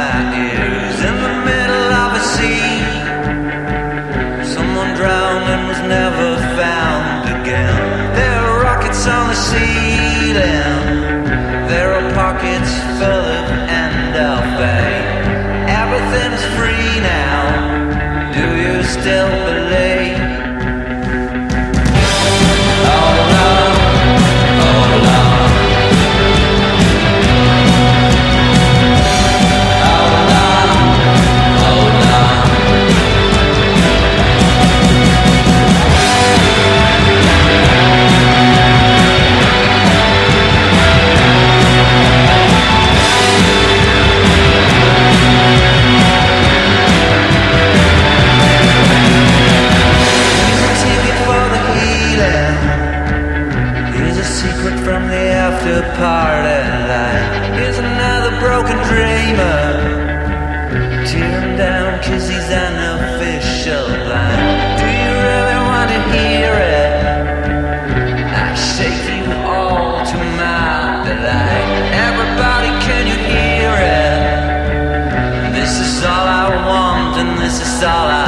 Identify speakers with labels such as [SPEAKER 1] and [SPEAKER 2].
[SPEAKER 1] my ears. In the middle of a sea, someone drowned and was never found again. There are rockets on the ceiling, there are pockets full of endorphin. Everything's free now, do you still believe? Oh love, oh love, oh love, oh love. Secret from the after party line. Here's another broken dreamer, tear him down 'cause he's unofficial blind. Do you really want to hear it? I shake you all to my delight. Everybody, can you hear it? This is all I want and this is all I